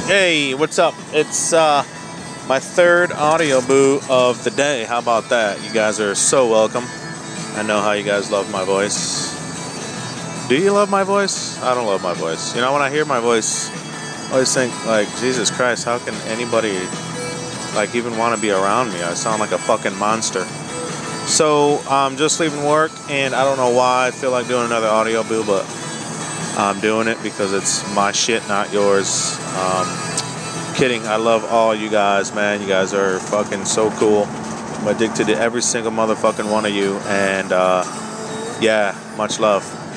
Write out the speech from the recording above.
Hey, what's up? It's my third audio boo of the day. How about that? You guys are so welcome. I know how you guys love my voice. Do you love my voice? I don't love my voice. You know, when I hear my voice, I always think, like, Jesus Christ, how can anybody, like, even want to be around me? I sound like a fucking monster. So, I'm just leaving work, and I don't know why I feel like doing another audio boo, but I'm doing it because it's my shit, not yours. Kidding. I love all you guys, man. You guys are fucking so cool. I'm addicted to every single motherfucking one of you. And, yeah, much love.